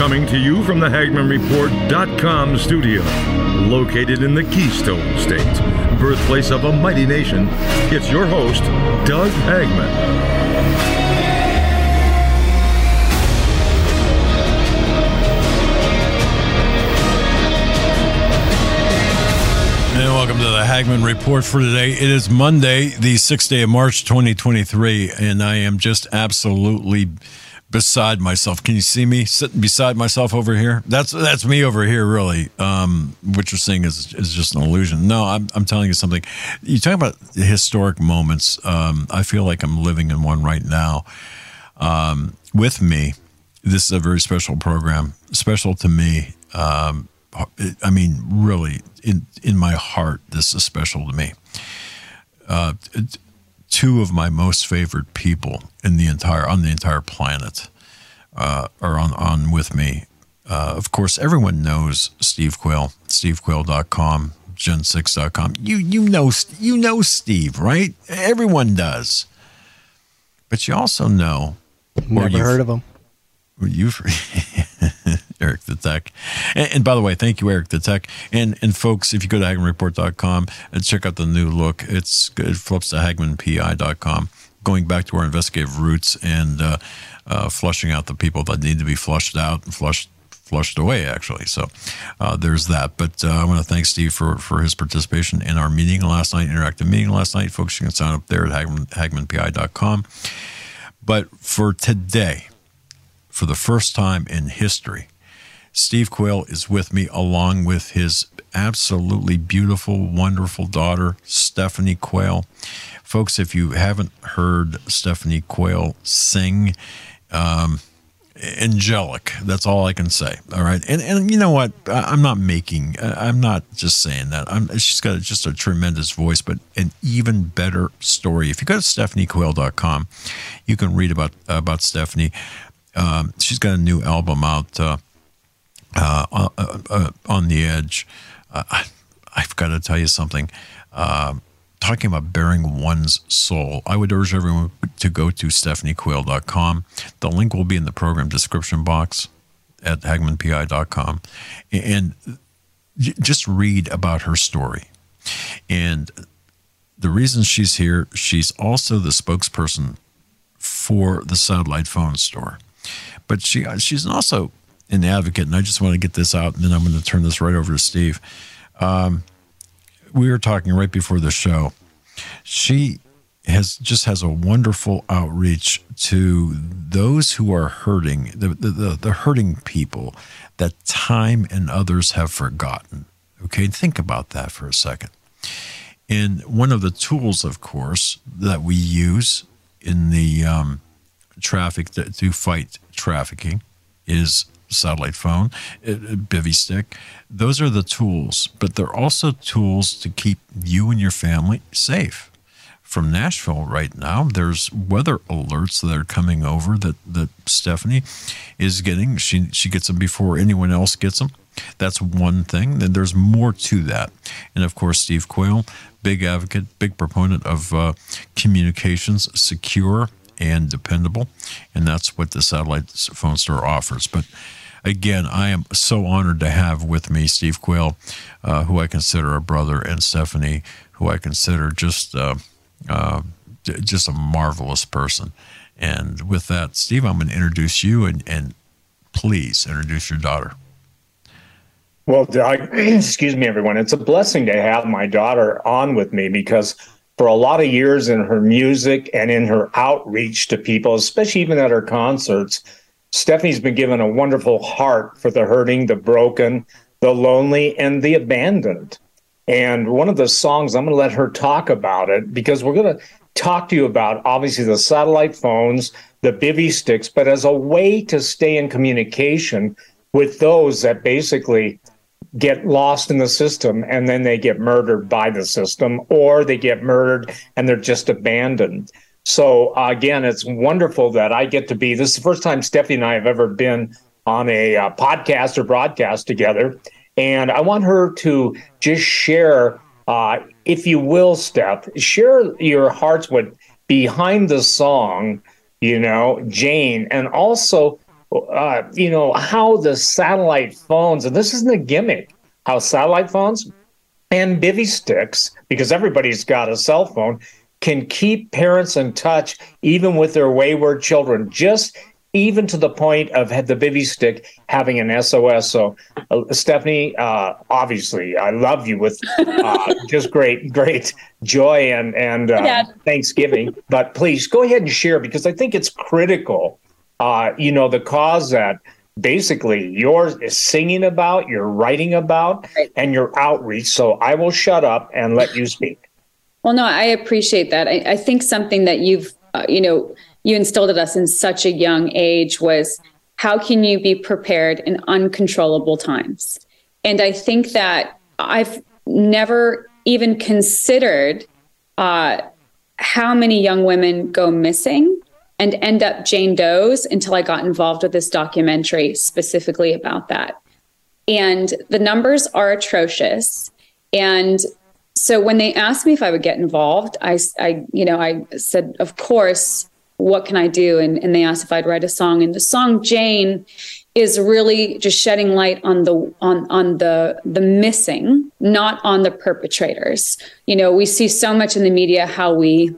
Coming to you from the HagmannReport.com studio, located in the Keystone State, birthplace of a mighty nation, it's your host, Doug Hagmann. And welcome to the Hagmann Report for today. It is Monday, the 6th day of March, 2023, and I am just absolutely beside myself. Can you see me sitting beside myself over here? That's me over here, really. What you're seeing is just an illusion. No, I'm telling you something. You talk about historic moments. I feel like I'm living in one right now. With me, this is a very special program, special to me. I mean, really, in my heart, this is special to me. Two of my most favorite people on the entire planet are on with me. Of course, everyone knows Steve Quayle, stevequayle.com, gen6.com. You know Steve, right? Everyone does. But you also know, never heard of him. You've Eric the Tech. And by the way, thank you, Eric the Tech. And folks, if you go to HagmannReport.com and check out the new look, it flips to HagmannPI.com, going back to our investigative roots and flushing out the people that need to be flushed out and flushed away, actually. So there's that. But I want to thank Steve for his participation in our meeting last night, interactive meeting last night. Folks, you can sign up there at HagmannPI.com. But for today, for the first time in history, Steve Quayle is with me along with his absolutely beautiful, wonderful daughter, Stephanie Quayle. Folks, if you haven't heard Stephanie Quayle sing, angelic, that's all I can say. All right. And you know what? I'm not just saying that. She's got just a tremendous voice, but an even better story. If you go to StephanieQuayle.com, you can read about Stephanie. She's got a new album out, On the Edge. I've got to tell you something. Talking about bearing one's soul, I would urge everyone to go to StephanieQuayle.com. The link will be in the program description box at HagmannPI.com. And just read about her story. And the reason she's here, she's also the spokesperson for the satellite phone store. But she's also an advocate, and I just want to get this out, and then I'm going to turn this right over to Steve. We were talking right before the show. She has a wonderful outreach to those who are hurting, the hurting people that time and others have forgotten. Okay, think about that for a second. And one of the tools, of course, that we use in the traffic to fight trafficking is satellite phone, bivy stick. Those are the tools, but they're also tools to keep you and your family safe. From Nashville right now, there's weather alerts that are coming over that Stephanie is getting. She gets them before anyone else gets them. That's one thing. Then there's more to that. And of course, Steve Quayle, big advocate, big proponent of communications, secure and dependable, and that's what the satellite phone store offers. But again, I am so honored to have with me Steve Quayle, who I consider a brother, and Stephanie, who I consider just a marvelous person. And with that, Steve, I'm going to introduce you, and please introduce your daughter. Well, Doug, excuse me, everyone. It's a blessing to have my daughter on with me, because for a lot of years in her music and in her outreach to people, especially even at her concerts, Stephanie's been given a wonderful heart for the hurting, the broken, the lonely, and the abandoned. And one of the songs, I'm going to let her talk about it, because we're going to talk to you about, obviously, the satellite phones, the bivy sticks, but as a way to stay in communication with those that basically get lost in the system and then they get murdered by the system, or they get murdered and they're just abandoned. So again, it's wonderful that I get to be, this is the first time Stephanie and I have ever been on a podcast or broadcast together. And I want her to just share, if you will, Steph, share your hearts with behind the song, Jane, and also how the satellite phones, and this isn't a gimmick, how satellite phones and bivy sticks, because everybody's got a cell phone, can keep parents in touch even with their wayward children, just even to the point of the bivy stick having an SOS. So, Stephanie, obviously, I love you with just great joy and Thanksgiving. But please go ahead and share, because I think it's critical. The cause that basically you're singing about, you're writing about, and your outreach. So I will shut up and let you speak. Well, no, I appreciate that. I think something that you've, you instilled in us in such a young age was, how can you be prepared in uncontrollable times? And I think that I've never even considered how many young women go missing and end up Jane Does until I got involved with this documentary specifically about that. And the numbers are atrocious. And so when they asked me if I would get involved, I said, of course, what can I do? And they asked if I'd write a song. And the song Jane is really just shedding light on the missing, not on the perpetrators. We see so much in the media how we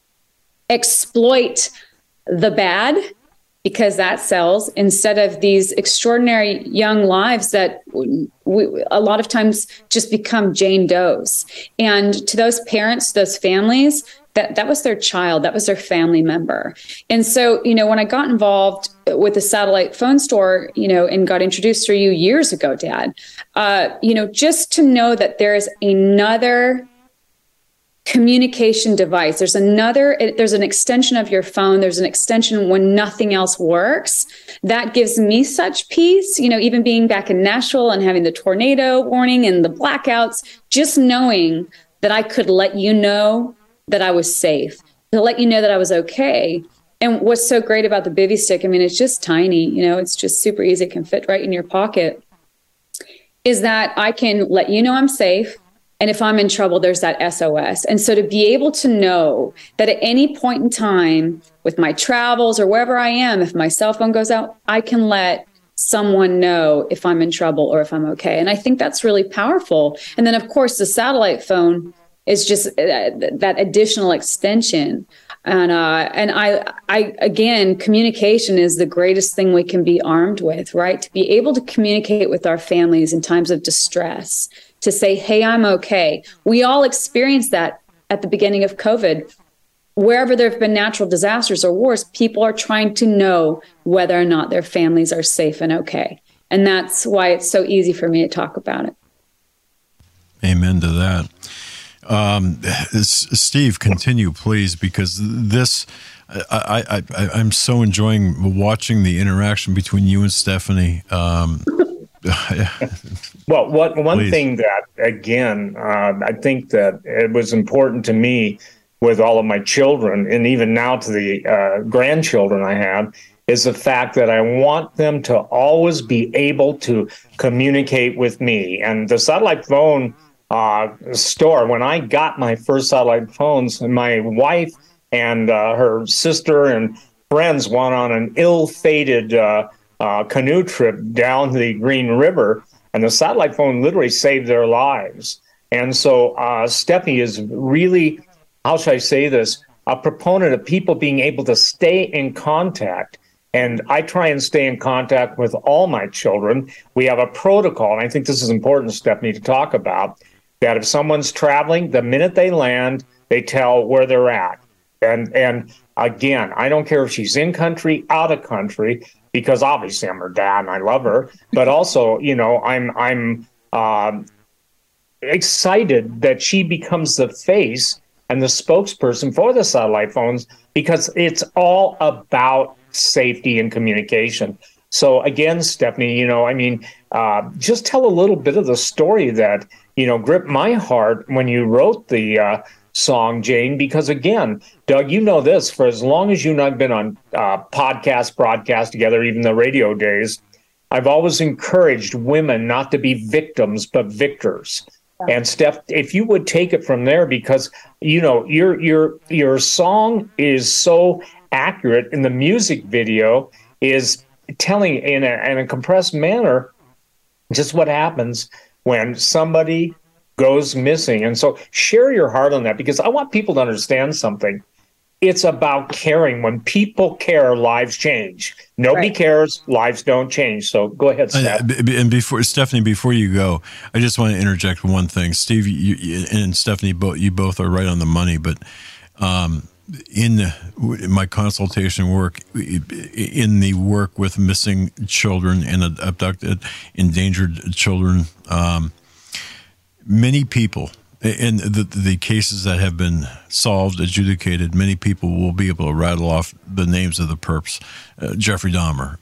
exploit the bad because that sells, instead of these extraordinary young lives that we a lot of times just become Jane Does. And to those parents, those families, that was their child, that was their family member. And so, when I got involved with the satellite phone store, and got introduced through you years ago, Dad, just to know that there is another communication device. There's an extension of your phone. There's an extension when nothing else works. That gives me such peace, even being back in Nashville and having the tornado warning and the blackouts, just knowing that I could let you know that I was safe, to let you know that I was okay. And what's so great about the bivy stick, it's just tiny, it's just super easy. It can fit right in your pocket, is that I can let you know I'm safe. And if I'm in trouble, there's that SOS. And so to be able to know that at any point in time with my travels or wherever I am, if my cell phone goes out, I can let someone know if I'm in trouble or if I'm okay. And I think that's really powerful. And then, of course, the satellite phone is just that additional extension. And I again, communication is the greatest thing we can be armed with, right? To be able to communicate with our families in times of distress, to say, hey, I'm okay. We all experienced that at the beginning of COVID. Wherever there have been natural disasters or wars, people are trying to know whether or not their families are safe and okay. And that's why it's so easy for me to talk about it. Amen to that. Steve, continue, please, because this, I'm so enjoying watching the interaction between you and Stephanie. Well, one thing that, again, I think that it was important to me with all of my children, and even now to the grandchildren I have, is the fact that I want them to always be able to communicate with me. And the satellite phone store, when I got my first satellite phones, my wife and her sister and friends went on an ill-fated canoe trip down the Green River, and the satellite phone literally saved their lives. And so Stephanie is really, how should I say this, a proponent of people being able to stay in contact. And I try and stay in contact with all my children. We have a protocol, and I think this is important, Stephanie, to talk about, that if someone's traveling, the minute they land, they tell where they're at. And again, I don't care if she's in country, out of country, because obviously I'm her dad and I love her, but also, I'm excited that she becomes the face and the spokesperson for the satellite phones, because it's all about safety and communication. So again, Stephanie, just tell a little bit of the story that, gripped my heart when you wrote the song, Jane, because again, Doug, this, for as long as you and I've been on broadcast together, even the radio days, I've always encouraged women not to be victims, but victors. Yeah. And Steph, if you would take it from there, because, your song is so accurate, and the music video is telling in a compressed manner just what happens when somebody goes missing. And so share your heart on that, because I want people to understand something. It's about caring. When people care, lives change. Nobody cares, lives don't change. So go ahead, Steph. And Stephanie, before you go, I just want to interject one thing. Steve and Stephanie, you both are right on the money, but in my consultation work, in the work with missing children and abducted, endangered children, many people, in the cases that have been solved, adjudicated, many people will be able to rattle off the names of the perps. Jeffrey Dahmer,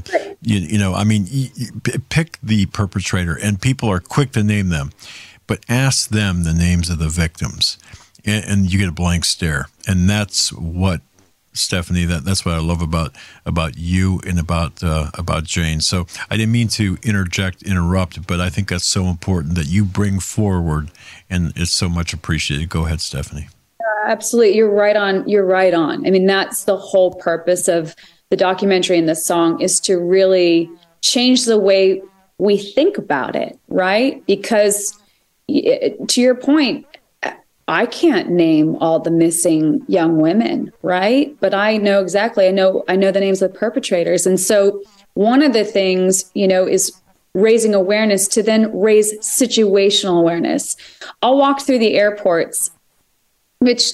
pick the perpetrator, and people are quick to name them, but ask them the names of the victims, and you get a blank stare. And that's what, Stephanie, that's what I love about you and about Jane. So I didn't mean to interrupt, but I think that's so important that you bring forward, and it's so much appreciated. Go ahead, Stephanie. Absolutely. You're right on. I mean, that's the whole purpose of the documentary and the song, is to really change the way we think about it, right? Because to your point, I can't name all the missing young women, right? But I know exactly, I know the names of the perpetrators. And so one of the things, is raising awareness to then raise situational awareness. I'll walk through the airports, which,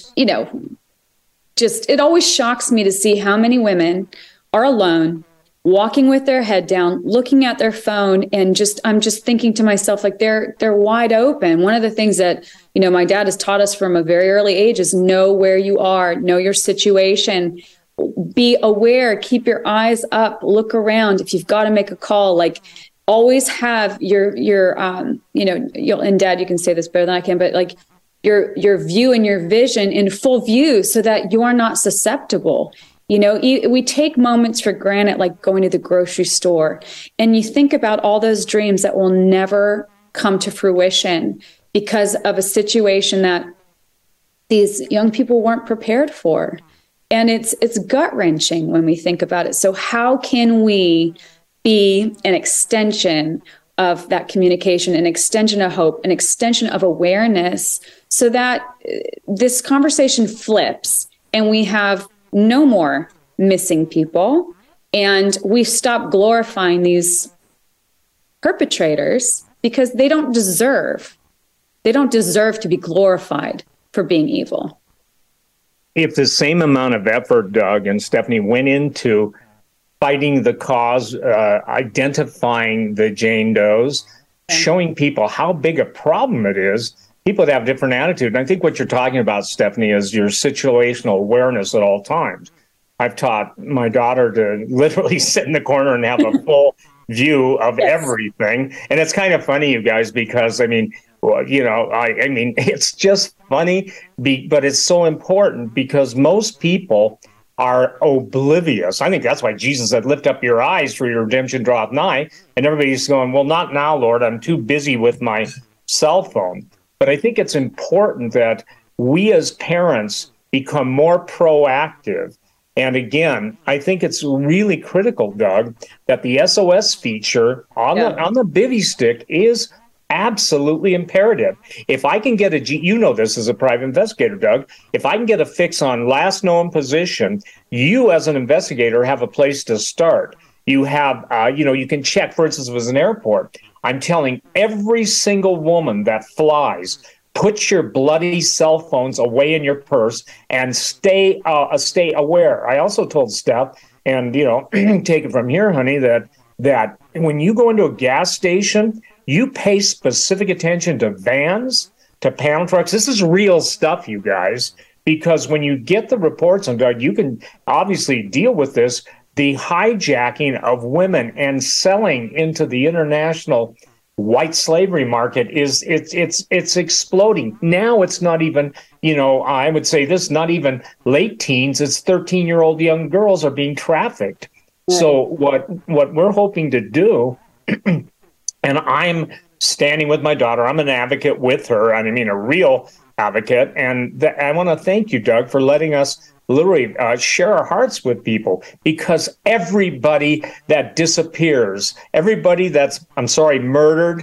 it always shocks me to see how many women are alone, walking with their head down, looking at their phone, and I'm just thinking to myself, like, they're wide open. One of the things that, my dad has taught us from a very early age is know where you are, know your situation, be aware, keep your eyes up, look around. If you've got to make a call, like, always have your and Dad, you can say this better than I can, but like your view and your vision in full view, so that you are not susceptible. We take moments for granted, like going to the grocery store, and you think about all those dreams that will never come to fruition because of a situation that these young people weren't prepared for. And it's gut-wrenching when we think about it. So how can we be an extension of that communication, an extension of hope, an extension of awareness, so that this conversation flips and we have no more missing people, and we stop glorifying these perpetrators, because they don't deserve to be glorified for being evil. If the same amount of effort, Doug and Stephanie, went into fighting the cause, identifying the Jane Does, showing people how big a problem it is, people would have a different attitude. And I think what you're talking about, Stephanie, is your situational awareness at all times. I've taught my daughter to literally sit in the corner and have a full view of everything. And it's kind of funny, you guys, because, it's just funny, but it's so important, because most people are oblivious. I think that's why Jesus said, lift up your eyes, for your redemption draweth nigh. And everybody's going, well, not now, Lord. I'm too busy with my cell phone. But I think it's important that we as parents become more proactive. And again, I think it's really critical, Doug, that the SOS feature on the bivvy stick is absolutely imperative. If I can get this as a private investigator, Doug, if I can get a fix on last known position, you as an investigator have a place to start. You have, you can check, for instance, if it was an airport. I'm telling every single woman that flies, put your bloody cell phones away in your purse and stay aware. I also told Steph, and take it from here, honey, that when you go into a gas station, you pay specific attention to vans, to panel trucks. This is real stuff, you guys, because when you get the reports on Doug, you can obviously deal with this. The hijacking of women and selling into the international white slavery market it's exploding. Now it's not even, I would say this, not even late teens, it's 13-year-old young girls are being trafficked. Right. So what we're hoping to do, and I'm standing with my daughter, I'm an advocate with her, a real advocate, and I want to thank you, Doug, for letting us literally share our hearts with people, because everybody that disappears, everybody that's, murdered,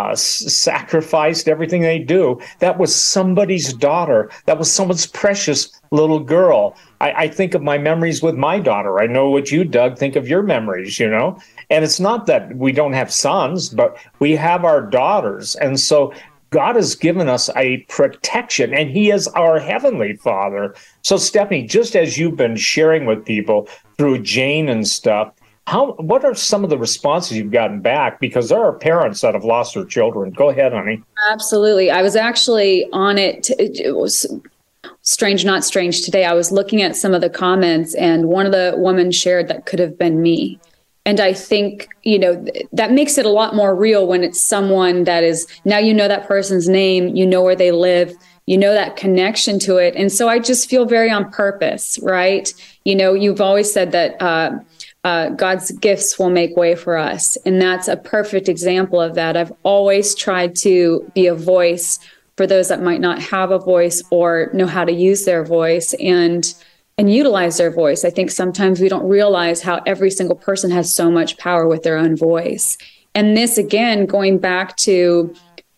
sacrificed, everything they do, that was somebody's daughter. That was someone's precious little girl. I think of my memories with my daughter. I know what you, Doug, think of your memories, And it's not that we don't have sons, but we have our daughters. And so God has given us a protection, and he is our heavenly Father. So, Stephanie, just as you've been sharing with people through Jane and stuff, what are some of the responses you've gotten back? Because there are parents that have lost their children. Go ahead, honey. Absolutely. I was actually on it. It was strange, not strange. Today, I was looking at some of the comments, and one of the women shared that could have been me. And I think, that makes it a lot more real when it's someone that is, now that person's name, where they live, that connection to it. And so I just feel very on purpose, right? You've always said that God's gifts will make way for us. And that's a perfect example of that. I've always tried to be a voice for those that might not have a voice or know how to use their voice and utilize their voice. I think sometimes we don't realize how every single person has so much power with their own voice. And this, again, going back to,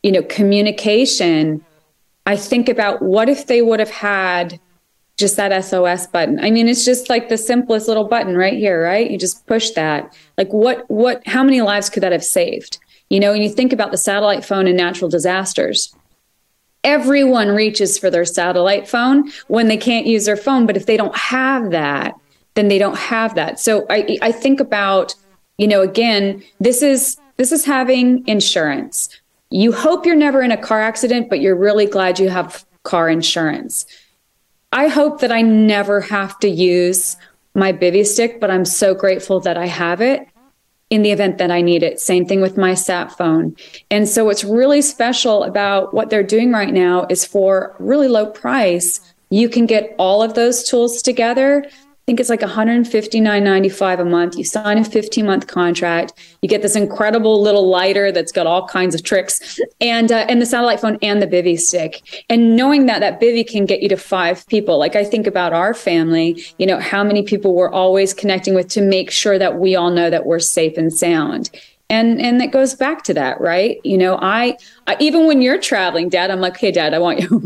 communication, I think about what if they would have had just that SOS button. I mean, it's just like the simplest little button right here, right? You just push that. Like how many lives could that have saved? And you think about the satellite phone and natural disasters. Everyone reaches for their satellite phone when they can't use their phone. But if they don't have that, then they don't have that. So I think about, again, this is having insurance. You hope you're never in a car accident, but you're really glad you have car insurance. I hope that I never have to use my Bivy stick, but I'm so grateful that I have it in the event that I need it. Same thing with my sat phone. And so what's really special about what they're doing right now is for really low price, you can get all of those tools together. I think it's like $159.95 a month. You sign a 15-month contract. You get this incredible little lighter that's got all kinds of tricks, and the satellite phone and the Bivy stick. And knowing that Bivy can get you to 5 people. Like I think about our family, how many people we're always connecting with to make sure that we all know that we're safe and sound. And that goes back to that, right? I even when you're traveling, Dad, I'm like, hey, Dad, I want you.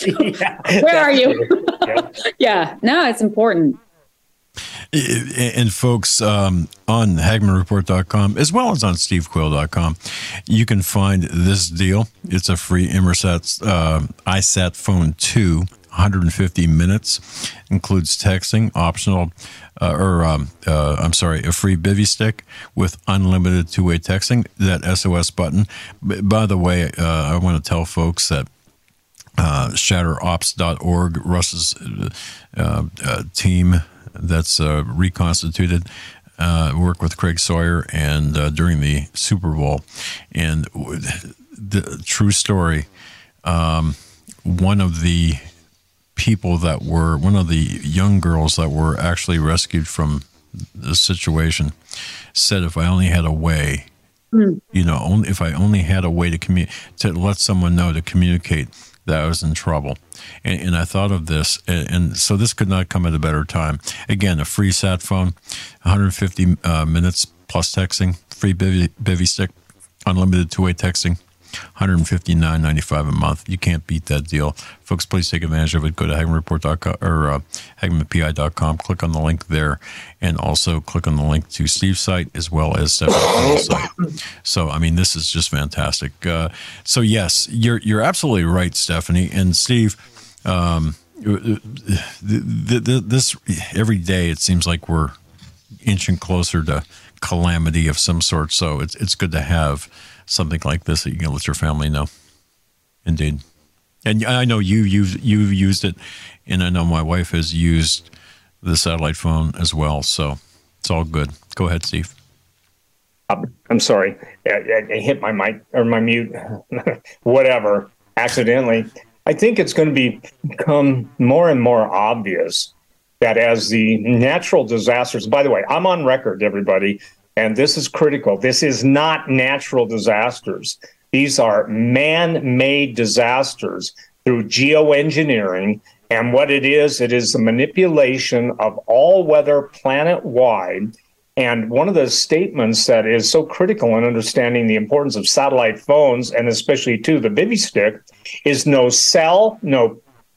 Where are you? Yeah, no, it's important. And folks, on HagmannReport.com, as well as on SteveQuayle.com, you can find this deal. It's a free Inmarsat iSat Phone 2, 150 minutes, includes texting, optional, a free Bivy stick with unlimited two-way texting, that SOS button. By the way, I want to tell folks that ShatterOps.org, Russ's team that's reconstituted, work with Craig Sawyer and during the Super Bowl. And the true story, one of the young girls that were actually rescued from the situation said, if I only had a way, if I only had a way to let someone know, to communicate, that I was in trouble. And I thought of this, and so this could not come at a better time. Again, a free sat phone, 150 minutes plus texting, free Bivy stick, unlimited two-way texting, $159.95 a month. You can't beat that deal. Folks, please take advantage of it. Go to HagmannReport.com or HagmannPI.com. Click on the link there, and also click on the link to Steve's site as well as Stephanie's site. So, this is just fantastic. So, yes, you're absolutely right, Stephanie. And Steve, this every day it seems like we're inching closer to calamity of some sort. So it's good to have something like this that you can let your family know. Indeed. And I know you've used it, and I know my wife has used the satellite phone as well. So it's all good. Go ahead, Steve. I'm sorry. I hit my mic or my mute, whatever, accidentally. I think it's going to become more and more obvious that as the natural disasters, by the way, I'm on record, everybody, and this is critical. This is not natural disasters. These are man-made disasters through geoengineering And what it is the manipulation of all weather planet-wide. And one of the statements that is so critical in understanding the importance of satellite phones, and especially to the Bivy stick, is no cell, no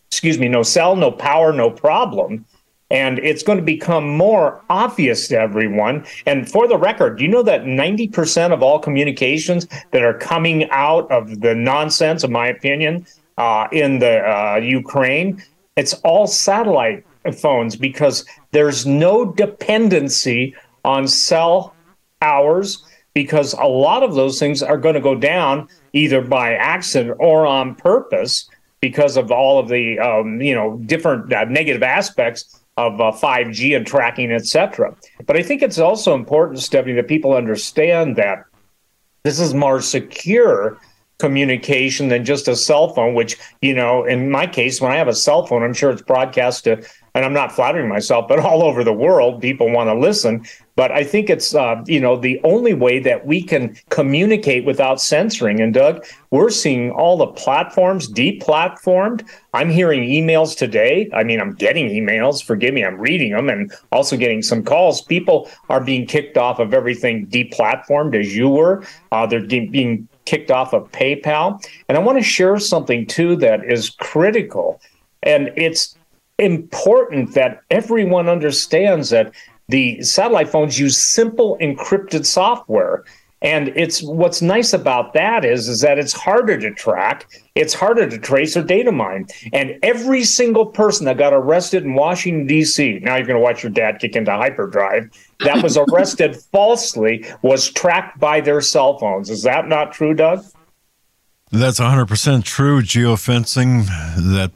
power, no problem. And it's going to become more obvious to everyone. And for the record, do you know that 90% of all communications that are coming out of the nonsense, in my opinion, in the Ukraine, it's all satellite phones, because there's no dependency on cell hours, because a lot of those things are going to go down either by accident or on purpose because of all of the different negative aspects of 5G and tracking, etc. But I think it's also important, Stephanie, that people understand that this is more secure communication than just a cell phone, which, in my case, when I have a cell phone, I'm sure it's broadcast to, and I'm not flattering myself, but all over the world, people want to listen. But I think it's, the only way that we can communicate without censoring. And Doug, we're seeing all the platforms deplatformed. I'm hearing emails today. I mean, I'm getting emails, forgive me, I'm reading them, and also getting some calls. People are being kicked off of everything deplatformed, as you were. They're being kicked off of PayPal. And I want to share something, too, that is critical. And it's important that everyone understands that the satellite phones use simple encrypted software. And it's what's nice about that is that it's harder to track, it's harder to trace or data mine. And every single person that got arrested in Washington, D.C., now you're going to watch your dad kick into hyperdrive, that was arrested falsely was tracked by their cell phones. Is that not true, Doug? That's 100% true. Geofencing, that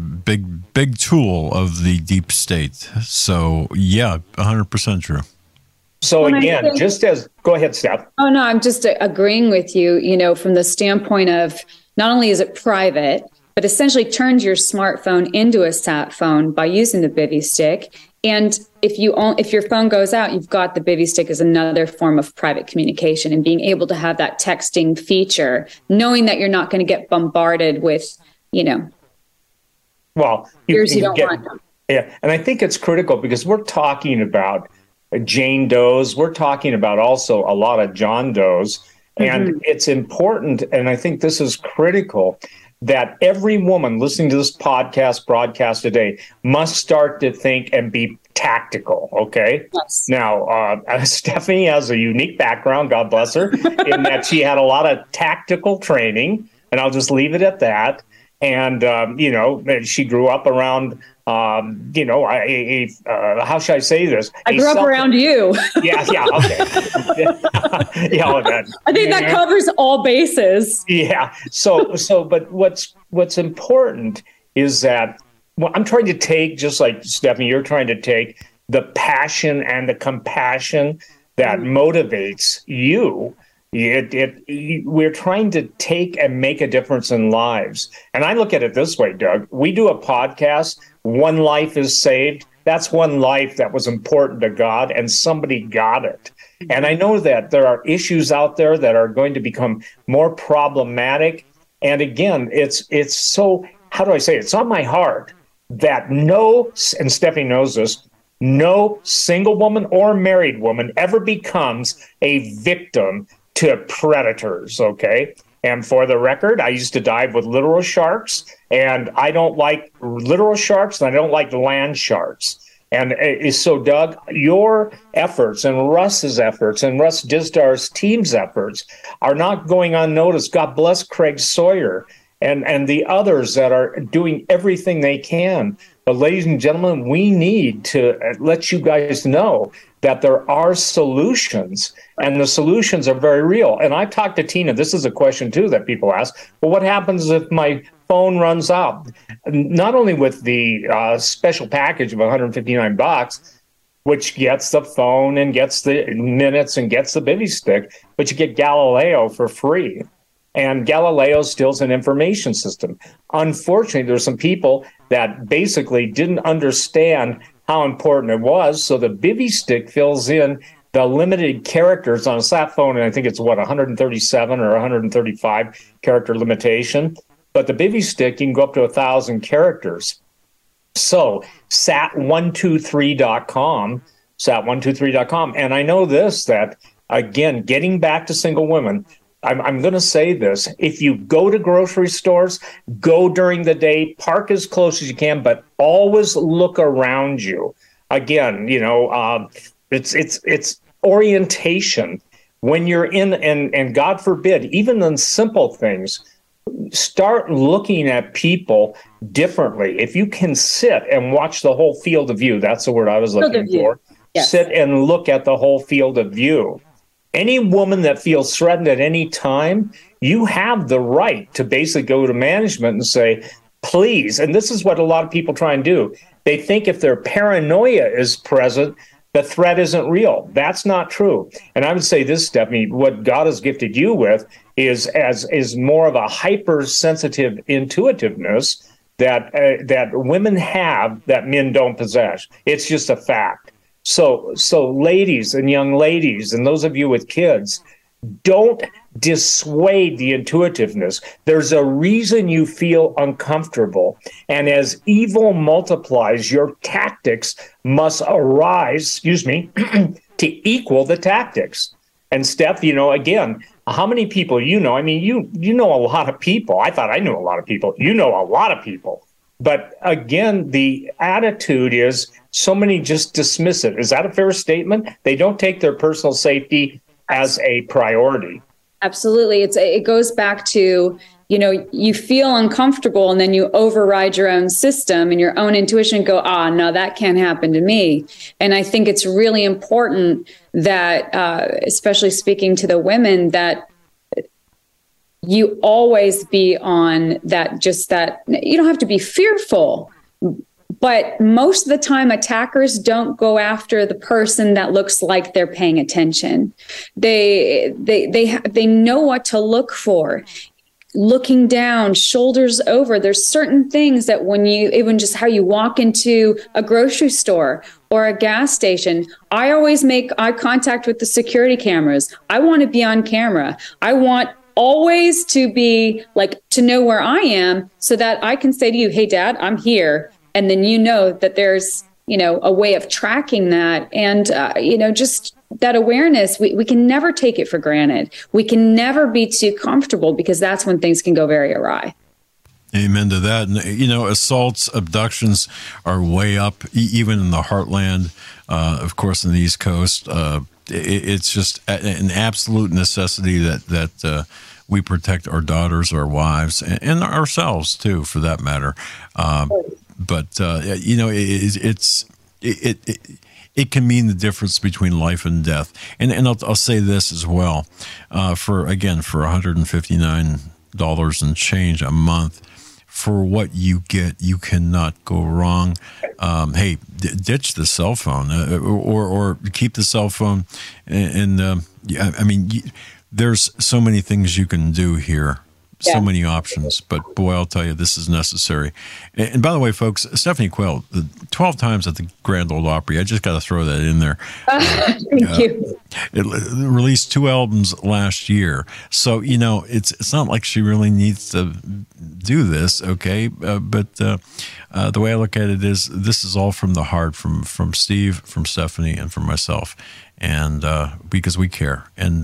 big tool of the deep state. So, yeah, 100% true. So again, go ahead, Steph. Oh, no, I'm just agreeing with you, from the standpoint of not only is it private, but essentially turns your smartphone into a sat phone by using the Bivy stick. And if your phone goes out, you've got the Bivy stick as another form of private communication, and being able to have that texting feature, knowing that you're not going to get bombarded with, well, you don't want them. Yeah, and I think it's critical because we're talking about Jane Does. We're talking about also a lot of John Does. And it's important, and I think this is critical, that every woman listening to this broadcast today must start to think and be tactical, okay? Yes. Now, Stephanie has a unique background, God bless her, in that she had a lot of tactical training, and I'll just leave it at that. And, she grew up around, how should I say this? I grew up around you. Yeah, okay. I think that covers all bases. Yeah. But what's important is that I'm trying to take, just like Stephanie, you're trying to take the passion and the compassion that motivates you. We're trying to take and make a difference in lives. And I look at it this way, Doug. We do a podcast, one life is saved. That's one life that was important to God, and somebody got it. And I know that there are issues out there that are going to become more problematic. And again, it's so, how do I say it? It's on my heart that and Stephanie knows this, no single woman or married woman ever becomes a victim to predators, okay? And for the record, I used to dive with littoral sharks, and I don't like littoral sharks, and I don't like land sharks. And so, Doug, your efforts and Russ's efforts and Russ Dizdar team's efforts are not going unnoticed. God bless Craig Sawyer and the others that are doing everything they can. But ladies and gentlemen, we need to let you guys know that there are solutions, and the solutions are very real. And I've talked to Tina. This is a question, too, that people ask. Well, what happens if my phone runs out? Not only with the special package of $159, which gets the phone and gets the minutes and gets the Bivy stick, but you get Galileo for free. And Galileo still's an information system. Unfortunately, there's some people that basically didn't understand how important it was. So the Bivy stick fills in the limited characters on a sat phone, and I think it's 137 or 135 character limitation. But the Bivy stick, you can go up to 1,000 characters. So sat123.com, sat123.com. And I know this, that again, getting back to single women, I'm going to say this. If you go to grocery stores, go during the day, park as close as you can, but always look around you. Again, it's orientation. When you're in, and God forbid, even in simple things, start looking at people differently. If you can sit and watch the whole field of view, that's the word I was looking for. Yes. Sit and look at the whole field of view. Any woman that feels threatened at any time, you have the right to basically go to management and say, please. And this is what a lot of people try and do. They think if their paranoia is present, the threat isn't real. That's not true. And I would say this, Stephanie, what God has gifted you with is more of a hypersensitive intuitiveness that women have that men don't possess. It's just a fact. So ladies and young ladies, and those of you with kids, don't dissuade the intuitiveness. There's a reason you feel uncomfortable. And as evil multiplies, your tactics must arise, to equal the tactics. And Steph, again, how many people I mean, you know a lot of people. I thought I knew a lot of people. You know a lot of people. But again, the attitude is so many just dismiss it. Is that a fair statement? They don't take their personal safety as a priority. Absolutely. It goes back to, you feel uncomfortable and then you override your own system and your own intuition and go, no, that can't happen to me. And I think it's really important that, especially speaking to the women, that you always be on that, you don't have to be fearful, but most of the time attackers don't go after the person that looks like they're paying attention. They know what to look for. Looking down, shoulders over. There's certain things that even just how you walk into a grocery store or a gas station, I always make eye contact with the security cameras. I want to be on camera. I want always to be to know where I am so that I can say to you, hey, Dad, I'm here. And then that there's, a way of tracking that. And, just that awareness, we can never take it for granted. We can never be too comfortable because that's when things can go very awry. Amen to that. And, assaults, abductions are way up, even in the heartland, of course, in the East Coast. It's just an absolute necessity that we protect our daughters, our wives, and ourselves, too, for that matter. But it can mean the difference between life and death. And I'll say this as well, for $159 and change a month, for what you get, you cannot go wrong. Hey, ditch the cell phone, or keep the cell phone. And there's so many things you can do here. So many options, but boy, I'll tell you, this is necessary. And by the way, folks, Stephanie Quayle, 12 times at the Grand Ole Opry. I just got to throw that in there. Thank you. It released 2 albums last year. So, it's not like she really needs to do this, okay? But the way I look at it is this is all from the heart, from Steve, from Stephanie, and from myself. And because we care. And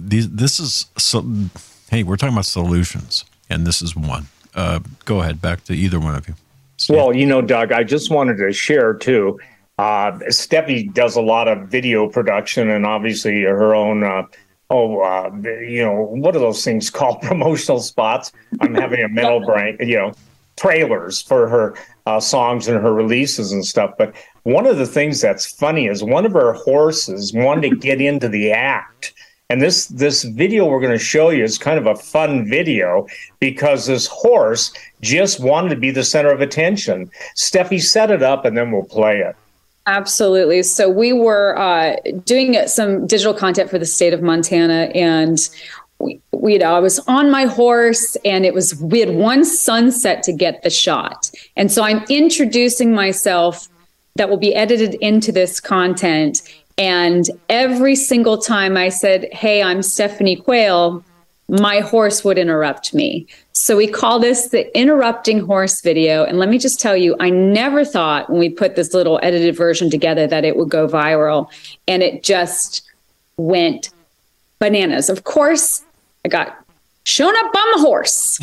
hey, we're talking about solutions, and this is one. Go ahead, back to either one of you. Steve. Well, Doug, I just wanted to share, too. Steffi does a lot of video production and obviously her own, what are those things called? Promotional spots. I'm having a mental break, trailers for her songs and her releases and stuff. But one of the things that's funny is one of her horses wanted to get into the act. And this video we're going to show you is kind of a fun video because this horse just wanted to be the center of attention. Steffi, set it up and then we'll play it. Absolutely. So we were doing some digital content for the state of Montana, and I was on my horse, and we had one sunset to get the shot. And so I'm introducing myself that will be edited into this content. And every single time I said, hey, I'm Stephanie Quayle, my horse would interrupt me. So we call this the interrupting horse video. And let me just tell you, I never thought when we put this little edited version together that it would go viral. And it just went bananas. Of course, I got shown up on the horse.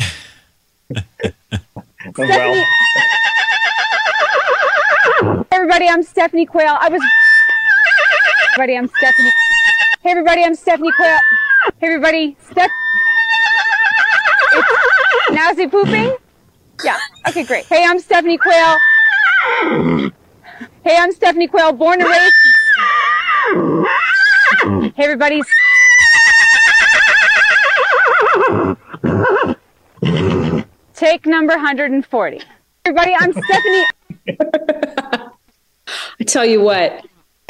Well, Hey everybody, I'm Stephanie Quayle. Everybody, I'm Stephanie. Hey everybody, I'm Stephanie Quayle. Hey everybody, now is he pooping? Yeah. Okay, great. Hey, I'm Stephanie Quayle. Hey, I'm Stephanie Quayle, born and raised. Hey everybody. Take number 140. Everybody, I'm Stephanie. I tell you what,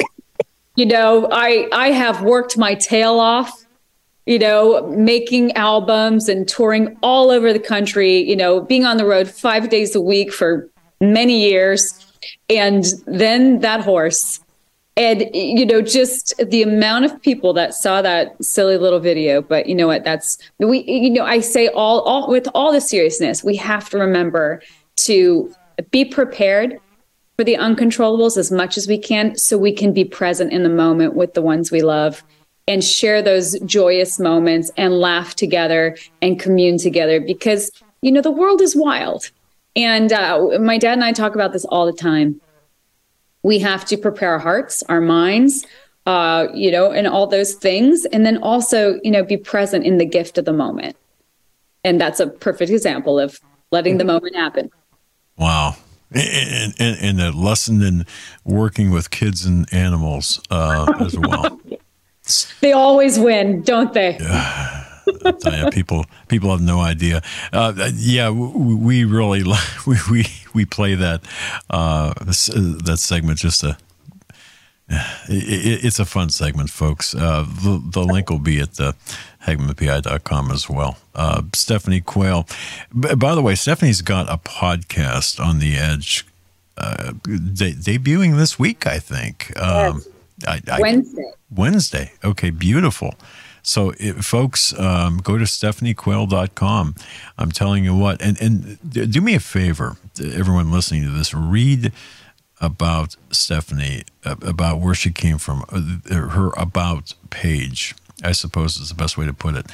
I have worked my tail off, making albums and touring all over the country, being on the road 5 days a week for many years. And then that horse. And, just the amount of people that saw that silly little video. But you know what? I say all with all the seriousness, we have to remember to be prepared for the uncontrollables as much as we can, so we can be present in the moment with the ones we love and share those joyous moments and laugh together and commune together, because, the world is wild. And my dad and I talk about this all the time. We have to prepare our hearts, our minds, and all those things. And then also, be present in the gift of the moment. And that's a perfect example of letting the moment happen. Wow. And a lesson in working with kids and animals as well. They always win, don't they? I tell you, people have no idea. We really we play that that segment just to. It's a fun segment, folks. The link will be at HagmannPI.com as well. Stephanie Quayle. By the way, Stephanie's got a podcast on The Edge debuting this week, I think. Yes. Wednesday. Okay, beautiful. So, folks, go to StephanieQuayle.com. I'm telling you what, and do me a favor, everyone listening to this, read about Stephanie, about where she came from, her about page, I suppose is the best way to put it.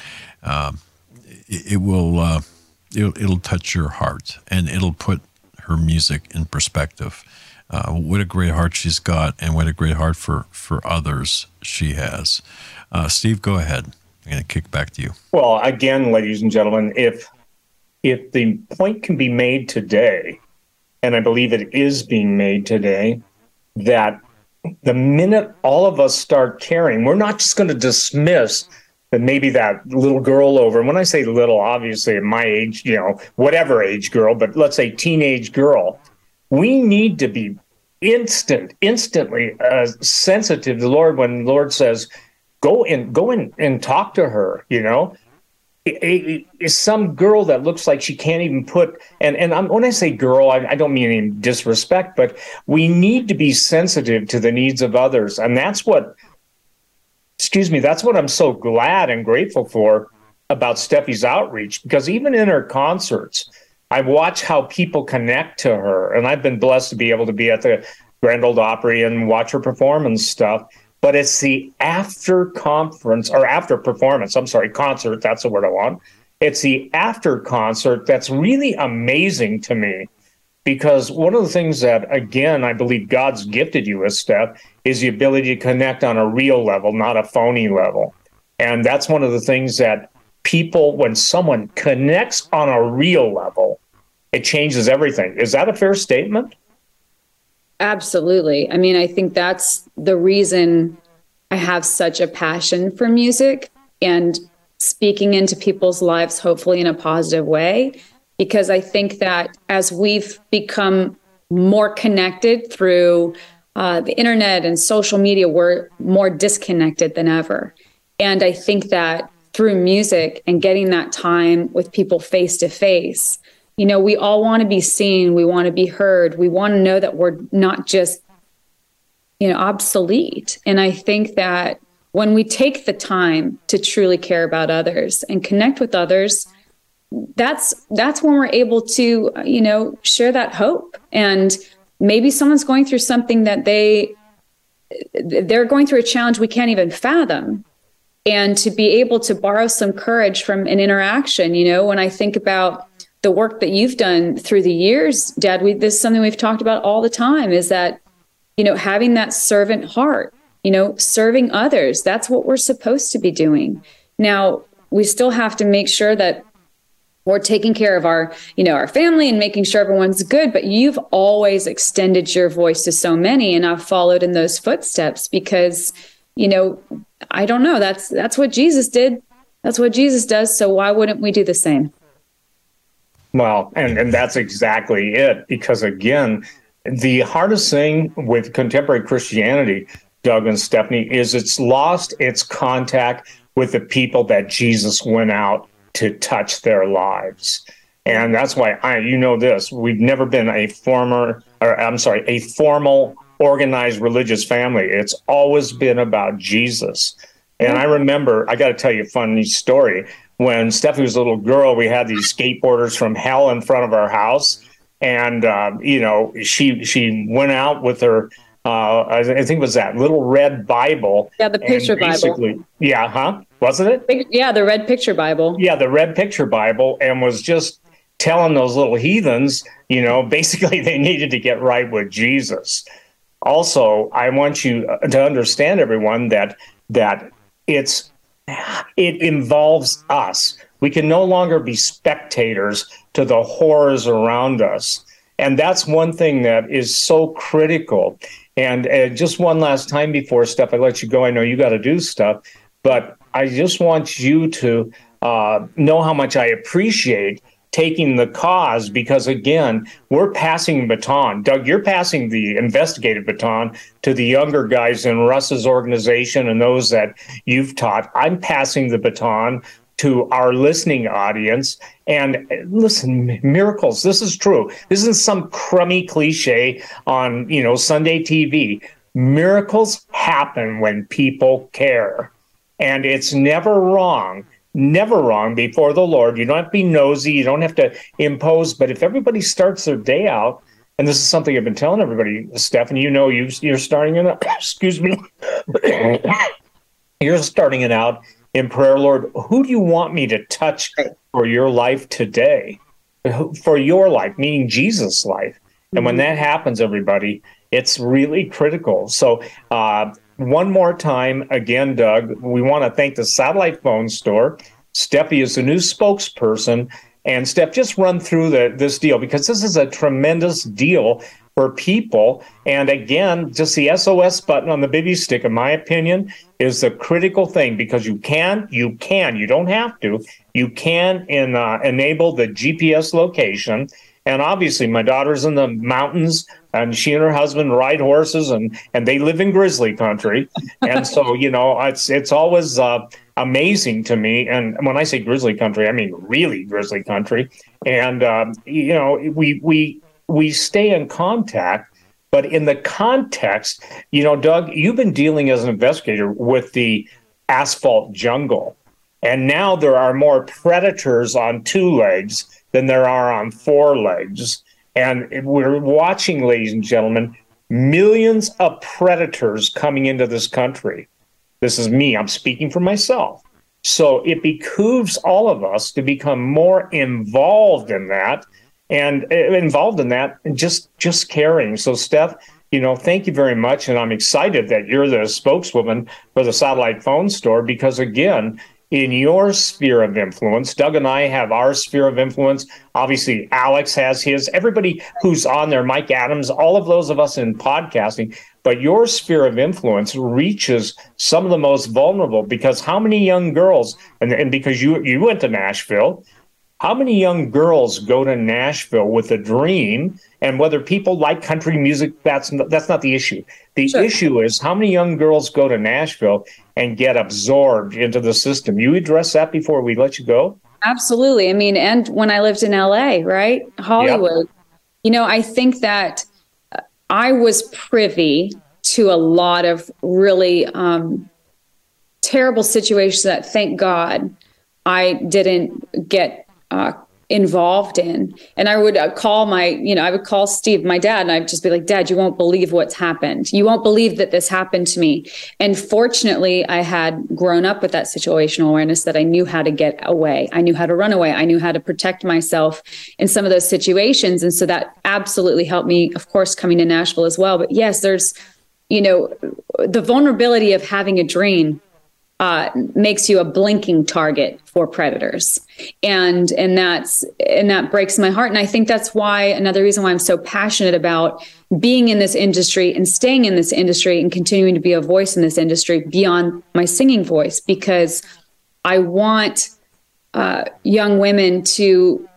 It'll touch your heart, and it'll put her music in perspective. What a great heart she's got, and what a great heart for others she has. Steve, go ahead. I'm going to kick back to you. Well, again, ladies and gentlemen, if the point can be made today, and I believe it is being made today, that the minute all of us start caring, we're not just going to dismiss that maybe that little girl over, and when I say little, obviously at my age, whatever age girl, but let's say teenage girl, we need to be instantly sensitive to the Lord when the Lord says, go in and talk to her, Is some girl that looks like she can't even put, when I say girl, I don't mean any disrespect, but we need to be sensitive to the needs of others. And that's what I'm so glad and grateful for about Steffi's outreach, because even in her concerts, I watch how people connect to her. And I've been blessed to be able to be at the Grand Ole Opry and watch her perform and stuff. But it's the concert, that's the word I want. It's the after concert that's really amazing to me, because one of the things that, again, I believe God's gifted you with, Steph, is the ability to connect on a real level, not a phony level. And that's one of the things that people, when someone connects on a real level, it changes everything. Is that a fair statement? Absolutely. I mean, I think that's the reason I have such a passion for music and speaking into people's lives, hopefully in a positive way, because I think that as we've become more connected through the internet and social media, we're more disconnected than ever. And I think that through music and getting that time with people face to face, we all want to be seen. We want to be heard. We want to know that we're not just, obsolete. And I think that when we take the time to truly care about others and connect with others, that's when we're able to, share that hope. And maybe someone's going through something that they're going through a challenge we can't even fathom. And to be able to borrow some courage from an interaction, when I think about the work that you've done through the years, Dad, this is something we've talked about all the time, is that, having that servant heart, serving others, that's what we're supposed to be doing. Now, we still have to make sure that we're taking care of our family and making sure everyone's good. But you've always extended your voice to so many, and I've followed in those footsteps because, I don't know, that's what Jesus did. That's what Jesus does. So why wouldn't we do the same? Well, and that's exactly it. Because again, the hardest thing with contemporary Christianity, Doug and Stephanie, is it's lost its contact with the people that Jesus went out to touch their lives. And that's why we've never been a formal organized religious family. It's always been about Jesus. And I remember, I got to tell you a funny story. When Stephanie was a little girl, we had these skateboarders from hell in front of our house. And, she went out with her, I think it was that little red Bible. Yeah, the picture Bible. Yeah, huh? Wasn't it? Yeah, the red picture Bible. Yeah, the red picture Bible, and was just telling those little heathens, basically they needed to get right with Jesus. Also, I want you to understand, everyone, that it involves us. We can no longer be spectators to the horrors around us. And that's one thing that is so critical. And just one last time before, Steph, I let you go. I know you got to do stuff, but I just want you to know how much I appreciate taking the cause, because again, we're passing the baton. Doug, you're passing the investigative baton to the younger guys in Russ's organization and those that you've taught. I'm passing the baton to our listening audience. And listen, miracles, this is true. This isn't some crummy cliche on, Sunday TV. Miracles happen when people care. And it's never wrong before the Lord. You don't have to be nosy. You don't have to impose. But if everybody starts their day out, and this is something I've been telling everybody, Stephanie, you're starting it out, excuse me. You're starting it out in prayer, Lord, who do you want me to touch for your life today? For your life, meaning Jesus' life. And when that happens, everybody, it's really critical. So one more time, again, Doug, we want to thank the Satellite Phone Store. Steffi is the new spokesperson. And Steph, just run through this deal, because this is a tremendous deal for people. And again, just the SOS button on the Bivy stick, in my opinion, is the critical thing, because you don't have to, you can enable the GPS location. And obviously, my daughter's in the mountains, and she and her husband ride horses, and they live in grizzly country. And so, it's always amazing to me. And when I say grizzly country, I mean really grizzly country. And, we stay in contact. But in the context, Doug, you've been dealing as an investigator with the asphalt jungle. And now there are more predators on 2 legs than there are on 4 legs. And we're watching, ladies and gentlemen, millions of predators coming into this country. This is me. I'm speaking for myself. So it behooves all of us to become more involved in that, and just caring. So, Steph, thank you very much. And I'm excited that you're the spokeswoman for the Satellite Phone Store, because, again, in your sphere of influence, Doug and I have our sphere of influence. Obviously, Alex has his. Everybody who's on there, Mike Adams, all of those of us in podcasting. But your sphere of influence reaches some of the most vulnerable, because how many young girls, and because you went to Nashville, how many young girls go to Nashville with a dream? And whether people like country music, that's not the issue. The issue is how many young girls go to Nashville and get absorbed into the system. You address that before we let you go? Absolutely. I mean, and when I lived in LA, right? Hollywood, yep. I think that I was privy to a lot of really terrible situations that, thank God, I didn't get involved in. And I would call I would call Steve, my dad, and I'd just be like, Dad, you won't believe what's happened. You won't believe that this happened to me. And fortunately, I had grown up with that situational awareness that I knew how to get away. I knew how to run away. I knew how to protect myself in some of those situations. And so that absolutely helped me, of course, coming to Nashville as well. But yes, there's, the vulnerability of having a dream makes you a blinking target for predators. And that breaks my heart. And I think that's why, another reason why I'm so passionate about being in this industry and staying in this industry and continuing to be a voice in this industry beyond my singing voice, because I want young women to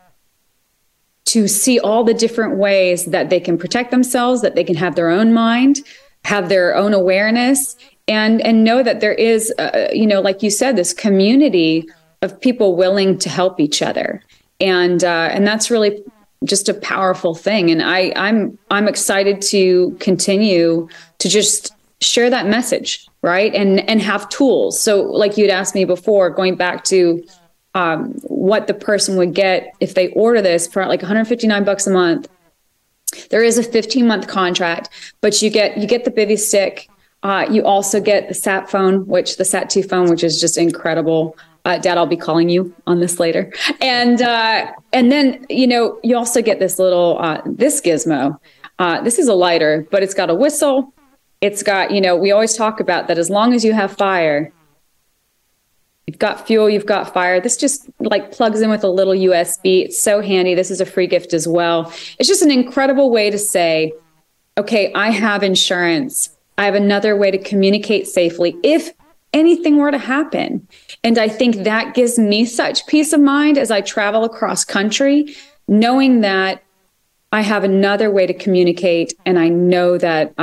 see all the different ways that they can protect themselves, that they can have their own mind, have their own awareness, and know that there is, like you said, this community of people willing to help each other. And that's really just a powerful thing. And I'm excited to continue to just share that message, right? And have tools. So like you'd asked me before, going back to what the person would get if they order this for like $159 a month. There is a 15-month contract, but you get the Bivy stick. You also get the SAT phone, the SAT2 phone, which is just incredible. Dad, I'll be calling you on this later. And then, you also get this little, this gizmo. This is a lighter, but it's got a whistle. It's got, we always talk about that as long as you have fire, you've got fuel, you've got fire. This just like plugs in with a little USB. It's so handy. This is a free gift as well. It's just an incredible way to say, okay, I have insurance. I have another way to communicate safely if anything were to happen. And I think that gives me such peace of mind as I travel across country, knowing that I have another way to communicate. And I know that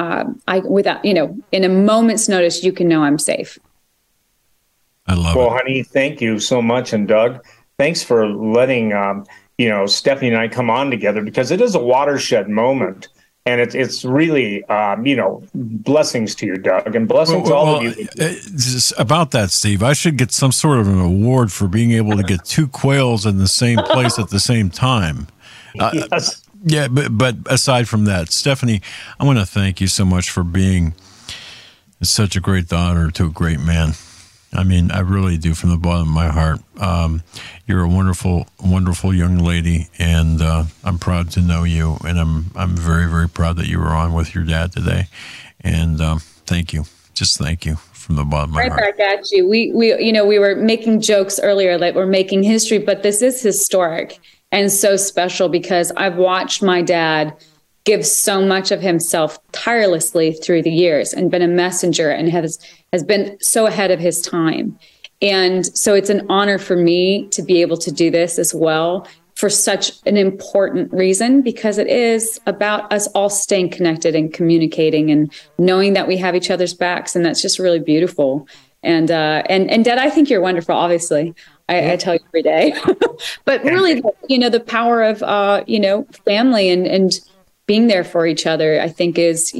in a moment's notice, you can know I'm safe. I love it. Well, honey, thank you so much. And Doug, thanks for letting, Stephanie and I come on together, because it is a watershed moment. And it's really, blessings to you, Doug, and blessings to all of you. About that, Steve, I should get some sort of an award for being able to get two quails in the same place at the same time. Yes. Yeah, but aside from that, Stephanie, I want to thank you so much for being such a great daughter to a great man. I mean, I really do, from the bottom of my heart. You're a wonderful, wonderful young lady, and I'm proud to know you. And I'm very, very proud that you were on with your dad today. And thank you, just thank you from the bottom of my heart. Right back at you. We were making jokes earlier that we're making history, but this is historic and so special, because I've watched my dad give so much of himself tirelessly through the years and been a messenger and has been so ahead of his time. And so it's an honor for me to be able to do this as well, for such an important reason, because it is about us all staying connected and communicating and knowing that we have each other's backs. And that's just really beautiful. And Dad, I think you're wonderful. Obviously, I tell you every day, but really, the power of, family and being there for each other, I think is,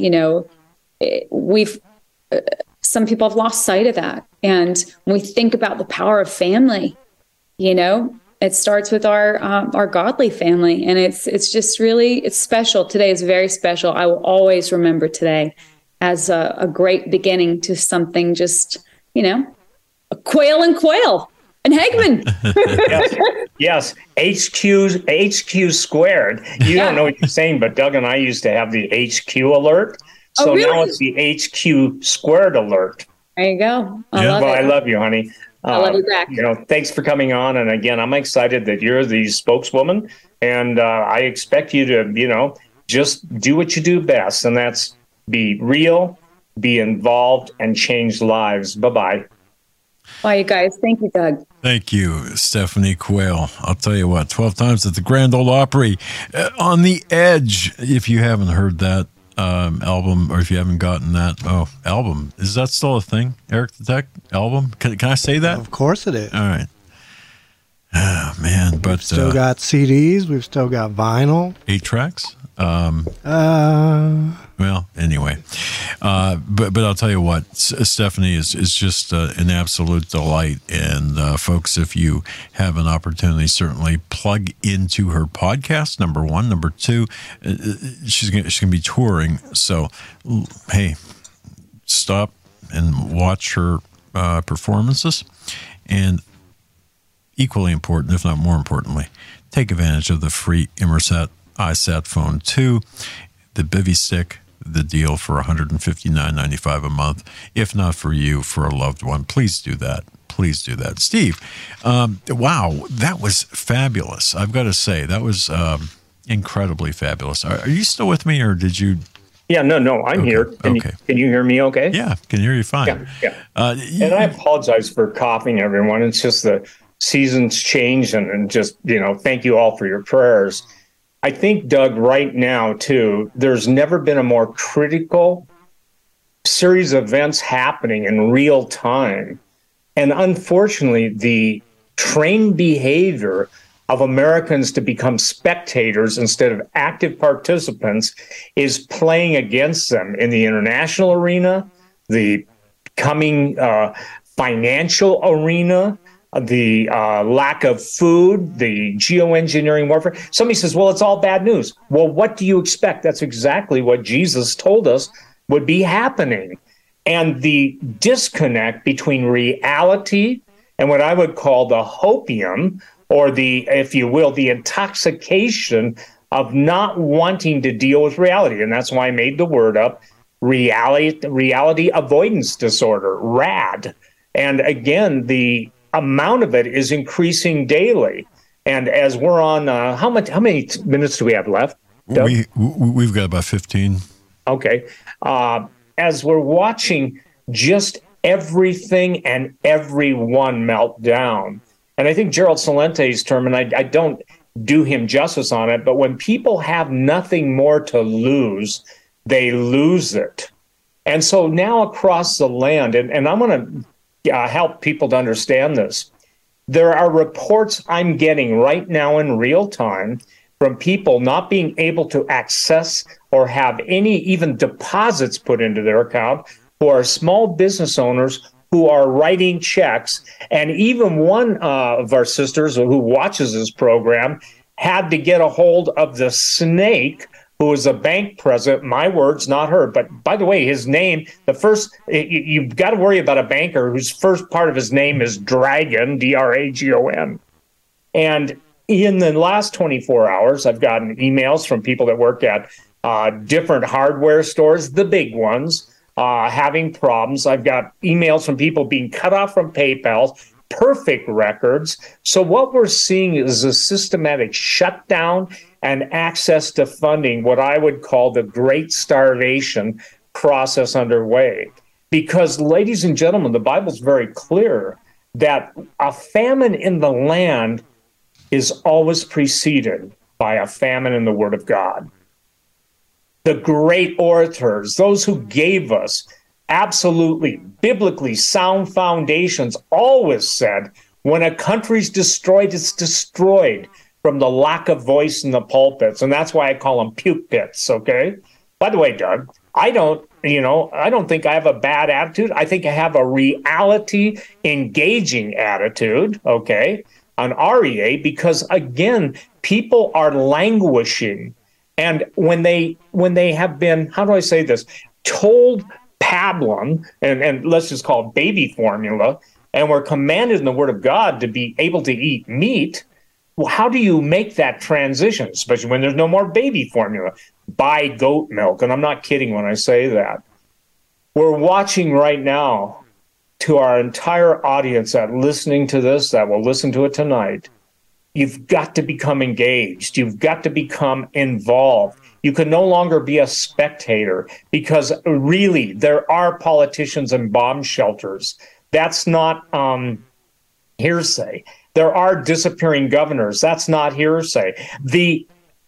some people have lost sight of that. And when we think about the power of family, it starts with our godly family. And it's just really, it's special. Today is very special. I will always remember today as a great beginning to something just, a quail and Hagman. Yes. HQ squared. You don't know what you're saying, but Doug and I used to have the HQ alert. So really? Now it's the HQ squared alert. There you go. I love you, honey. I love you back. Thanks for coming on. And again, I'm excited that you're the spokeswoman, and I expect you to, just do what you do best. And that's be real, be involved, and change lives. Bye-bye. Bye, you guys. Thank you, Doug. Thank you, Stephanie Quayle. I'll tell you what, 12 times at the Grand Ole Opry. On the Edge, if you haven't heard that album, or if you haven't gotten that album, is that still a thing? Eric the Tech album? Can I say that? Of course it is. All right. Oh, man. But we've still got CDs. We've still got vinyl. 8 tracks? Well, anyway, but I'll tell you what, Stephanie is just an absolute delight. And folks, if you have an opportunity, certainly plug into her podcast. Number one, number two, she's gonna be touring. So, hey, stop and watch her performances, and equally important, if not more importantly, take advantage of the free Immersat iSat phone 2, the Bivy Stick, the deal for $159.95 a month. If not for you, for a loved one, please do that. Please do that. Steve, wow, that was fabulous. I've got to say, that was incredibly fabulous. Are you still with me, or did you? Yeah, no, I'm here. Can you hear me okay? Yeah, can hear you fine. Yeah. And I apologize for coughing, everyone. It's just the seasons change, and just, thank you all for your prayers. I think, Doug, right now, too, there's never been a more critical series of events happening in real time. And unfortunately, the trained behavior of Americans to become spectators instead of active participants is playing against them in the international arena, the coming financial arena, the lack of food, the geoengineering warfare. Somebody says, well, it's all bad news. Well, what do you expect? That's exactly what Jesus told us would be happening. And the disconnect between reality and what I would call the hopium, or the, if you will, the intoxication of not wanting to deal with reality. And that's why I made the word up, reality avoidance disorder, RAD. And again, the amount of it is increasing daily. And as we're on, how many minutes do we have left, Doug? We've got about 15. Okay. As we're watching just everything and everyone melt down, and I think Gerald Salente's term, and I don't do him justice on it, but when people have nothing more to lose, they lose it. And so now across the land, and I'm going to help people to understand this. There are reports I'm getting right now in real time from people not being able to access or have any even deposits put into their account, who are small business owners who are writing checks. And even one of our sisters who watches this program had to get a hold of the snake who is a bank president. My words, not her. But by the way, his name, you've got to worry about a banker whose first part of his name is Dragon, D-R-A-G-O-N. And in the last 24 hours, I've gotten emails from people that work at different hardware stores, the big ones, having problems. I've got emails from people being cut off from PayPal, perfect records. So what we're seeing is a systematic shutdown and access to funding, what I would call the great starvation process underway. Because, ladies and gentlemen, the Bible's very clear that a famine in the land is always preceded by a famine in the Word of God. The great orators, those who gave us absolutely biblically sound foundations, always said, when a country's destroyed, it's destroyed from the lack of voice in the pulpits. And that's why I call them puke pits, okay? By the way, Doug, I don't think I have a bad attitude. I think I have a reality engaging attitude, okay, on REA, because again, people are languishing. And when they have been, how do I say this, told pablum, and let's just call it baby formula, and we're commanded in the Word of God to be able to eat meat, well, how do you make that transition, especially when there's no more baby formula? Buy goat milk. And I'm not kidding when I say that. We're watching right now, to our entire audience that listening to this, that will listen to it tonight, you've got to become engaged. You've got to become involved. You can no longer be a spectator, because really there are politicians and bomb shelters. That's not hearsay. There are disappearing governors. That's not hearsay. The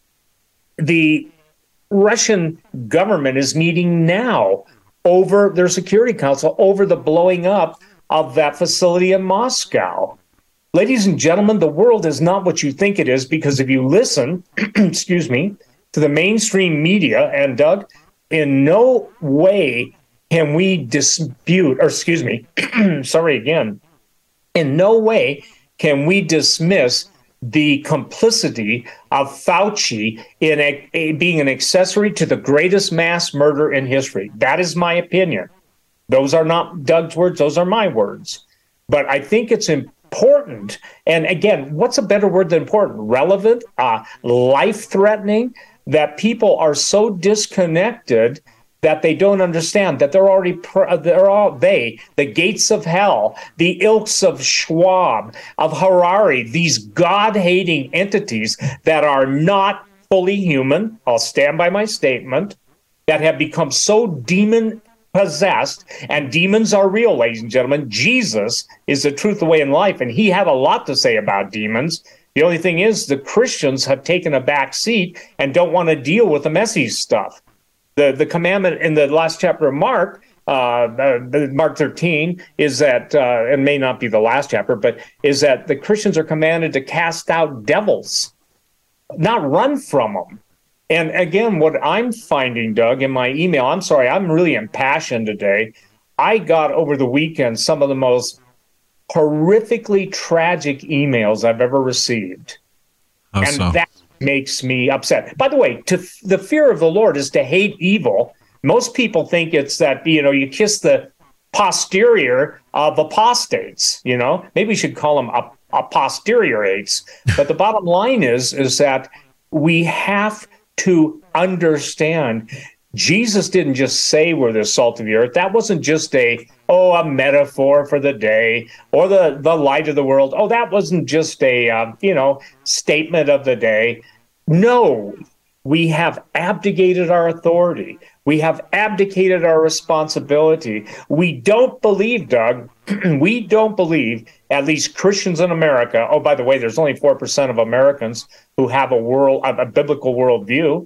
Russian government is meeting now over their Security Council over the blowing up of that facility in Moscow. Ladies and gentlemen, the world is not what you think it is, because if you listen, excuse me, to the mainstream media, and Doug, in no way can we dispute, or excuse me, sorry again, in no way can we dismiss the complicity of Fauci in being an accessory to the greatest mass murder in history. That is my opinion. Those are not Doug's words, those are my words. But I think it's important, and again, what's a better word than important? Relevant, life-threatening, that people are so disconnected that they don't understand that they're already, the gates of hell, the ilks of Schwab, of Harari, these God-hating entities that are not fully human, I'll stand by my statement, that have become so demon-possessed, and demons are real, ladies and gentlemen. Jesus is the truth, the way, and life, and he had a lot to say about demons. The only thing is the Christians have taken a back seat and don't want to deal with the messy stuff. The commandment in the last chapter of Mark, Mark 13, is that, it may not be the last chapter, but is that the Christians are commanded to cast out devils, not run from them. And again, what I'm finding, Doug, in my email, I'm sorry, I'm really impassioned today. I got over the weekend some of the most horrifically tragic emails I've ever received. That makes me upset. By the way, the fear of the Lord is to hate evil. Most people think it's that, you kiss the posterior of apostates, Maybe we should call them posterior-ates. But the bottom line is that we have to understand Jesus didn't just say we're the salt of the earth. That wasn't just a metaphor for the day or the light of the world. That wasn't just a, statement of the day. No, we have abdicated our authority. We have abdicated our responsibility. We don't believe, Doug, we don't believe, at least Christians in America. Oh, by the way, there's only 4% of Americans who have a biblical worldview.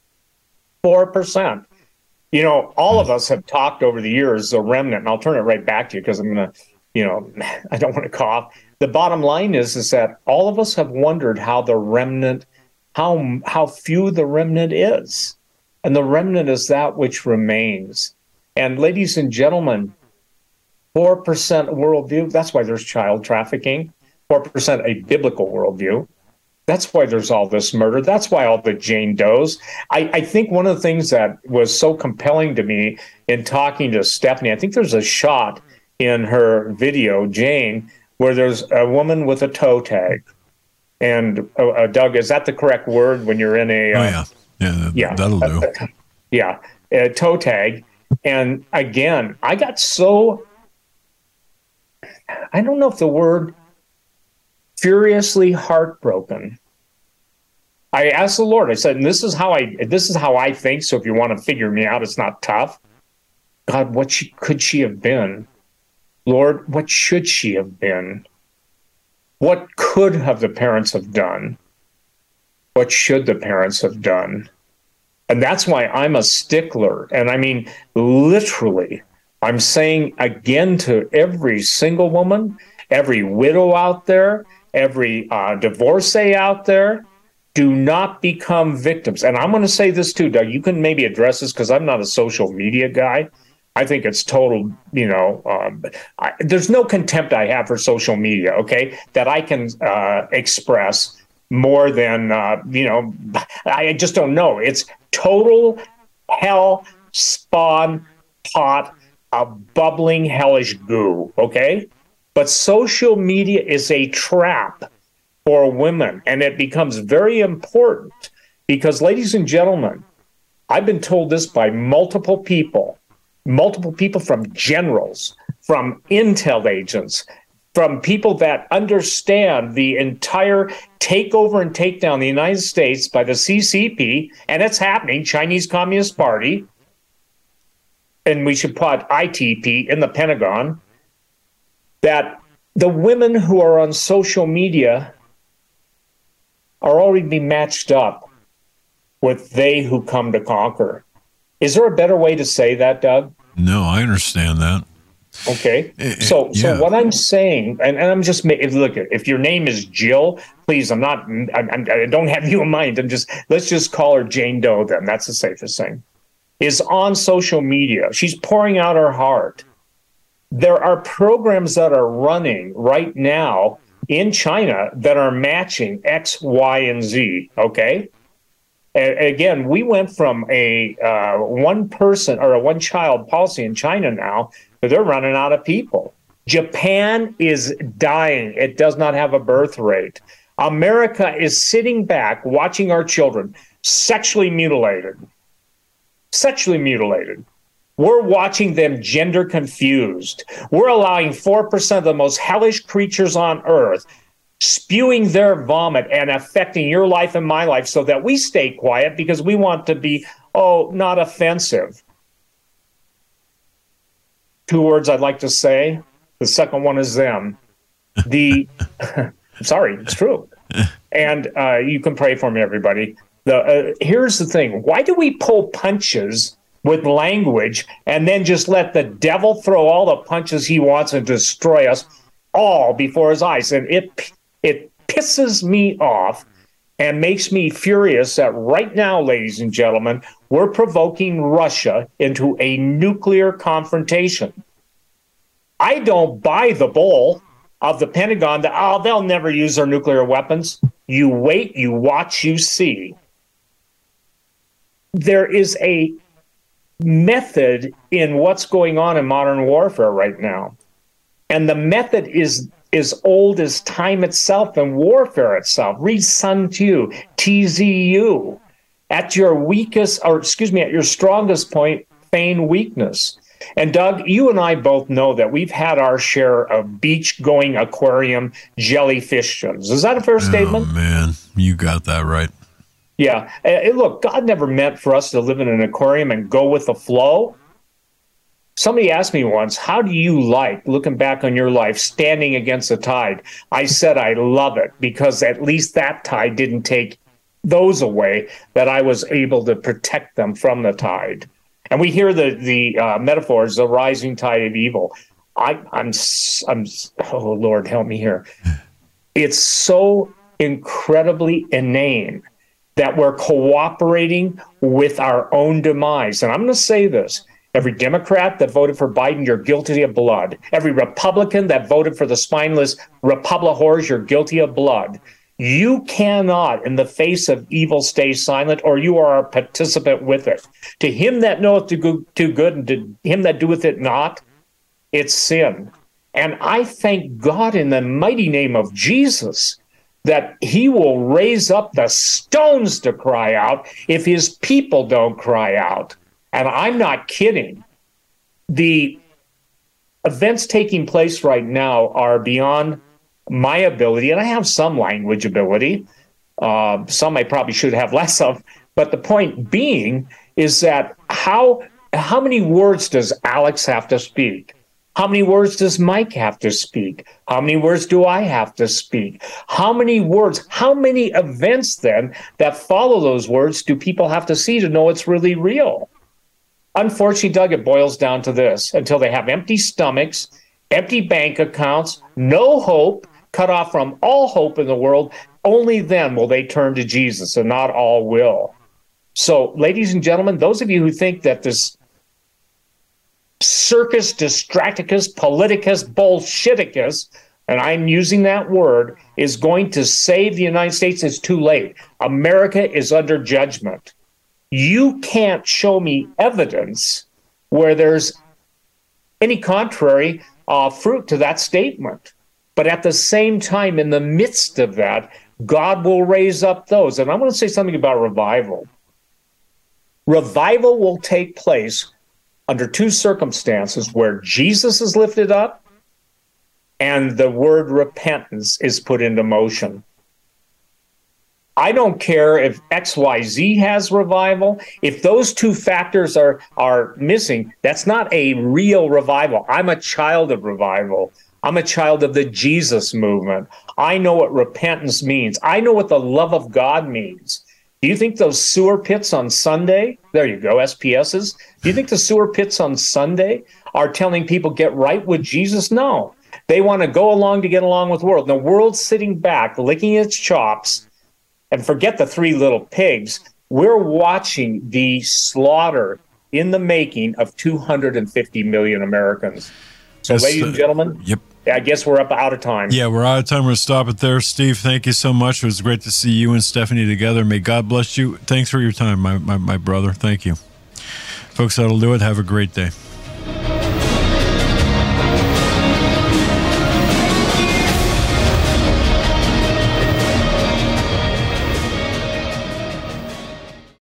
4%. All of us have talked over the years, the remnant, and I'll turn it right back to you because I'm going to, I don't want to cough. The bottom line is that all of us have wondered how the remnant, how few the remnant is. And the remnant is that which remains. And ladies and gentlemen, 4% worldview, that's why there's child trafficking. 4% a biblical worldview. That's why there's all this murder. That's why all the Jane Does. I think one of the things that was so compelling to me in talking to Stephanie, I think there's a shot in her video, Jane, where there's a woman with a toe tag. And Doug, is that the correct word when you're in a... Yeah, that'll do. Yeah, a toe tag. And again, I got so... I don't know if the word... furiously heartbroken. I asked the Lord, I said, and this is how I think, so if you want to figure me out, it's not tough. God, could she have been? Lord, what should she have been? What could have the parents have done? What should the parents have done? And that's why I'm a stickler. And I mean, literally, I'm saying again to every single woman, every widow out there, every divorcee out there, do not become victims. And I'm going to say this too, Doug, you can maybe address this because I'm not a social media guy. I think it's total, there's no contempt I have for social media, okay, that I can express more than, I just don't know. It's total hell spawn pot of bubbling hellish goo, okay? But social media is a trap for women, and it becomes very important because, ladies and gentlemen, I've been told this by multiple people from generals, from intel agents, from people that understand the entire takeover and takedown of the United States by the CCP, and it's happening, Chinese Communist Party, and we should put ITP in the Pentagon, that the women who are on social media are already being matched up with they who come to conquer. Is there a better way to say that, Doug? No, I understand that. Okay. So what I'm saying, and I'm just, look, if your name is Jill, please, I don't have you in mind. Let's just call her Jane Doe then. That's the safest thing. is on social media. She's pouring out her heart. There are programs that are running right now in China that are matching X, Y, and Z, okay? And again, we went from a one person or a one child policy in China now, but they're running out of people. Japan is dying. It does not have a birth rate. America is sitting back watching our children sexually mutilated. Sexually mutilated. We're watching them gender confused. We're allowing 4% of the most hellish creatures on earth spewing their vomit and affecting your life and my life so that we stay quiet because we want to be, not offensive. 2 words I'd like to say. The second one is them. Sorry, it's true. And you can pray for me, everybody. Here's the thing. Why do we pull punches with language and then just let the devil throw all the punches he wants and destroy us all before his eyes? And it pisses me off and makes me furious that right now, ladies and gentlemen, we're provoking Russia into a nuclear confrontation. I don't buy the bull of the Pentagon that, they'll never use their nuclear weapons. You wait, you watch, you see. There is a method in what's going on in modern warfare right now. And the method is as old as time itself and warfare itself. Read Sun Tzu, TZU. At your weakest, at your strongest point, feign weakness. And Doug, you and I both know that we've had our share of beach-going aquarium jellyfishians. Is that a fair statement? Oh, man, you got that right. Yeah. Look, God never meant for us to live in an aquarium and go with the flow. Somebody asked me once, how do you like, looking back on your life, standing against the tide? I said I love it because at least that tide didn't take those away, that I was able to protect them from the tide. And we hear the metaphors, the rising tide of evil. I'm oh, Lord, help me here. It's so incredibly inane that we're cooperating with our own demise. And I'm going to say this. Every Democrat that voted for Biden, you're guilty of blood. Every Republican that voted for the spineless Republic whores, you're guilty of blood. You cannot, in the face of evil, stay silent, or you are a participant with it. To him that knoweth to do good, and to him that doeth it not, it's sin. And I thank God in the mighty name of Jesus that he will raise up the stones to cry out if his people don't cry out. And I'm not kidding. The events taking place right now are beyond my ability, and I have some language ability. Some I probably should have less of. But the point being is that how many words does Alex have to speak? How many words does Mike have to speak? How many words do I have to speak? How many words, how many events then that follow those words do people have to see to know it's really real? Unfortunately, Doug, it boils down to this. Until they have empty stomachs, empty bank accounts, no hope, cut off from all hope in the world, only then will they turn to Jesus, and not all will. So, ladies and gentlemen, those of you who think that this circus distracticus politicus bullshiticus, and I'm using that word, is going to save the United States, it's too late. America is under judgment. You can't show me evidence where there's any contrary fruit to that statement. But at the same time, in the midst of that, God will raise up those. And I'm going to say something about revival. Revival will take place under two circumstances: where Jesus is lifted up and the word repentance is put into motion. I don't care if XYZ has revival. If those two factors are missing, that's not a real revival. I'm a child of revival. I'm a child of the Jesus movement. I know what repentance means. I know what the love of God means. Do you think those sewer pits on Sunday, there you go, SPSs, do you think the sewer pits on Sunday are telling people get right with Jesus? No. They want to go along to get along with the world. And the world's sitting back, licking its chops, and forget the three little pigs. We're watching the slaughter in the making of 250 million Americans. So, Yes, ladies and gentlemen, Yep. I guess we're out of time. Yeah, we're out of time. We're going to stop it there. Steve, thank you so much. It was great to see you and Stephanie together. May God bless you. Thanks for your time, my brother. Thank you. Folks, that'll do it. Have a great day.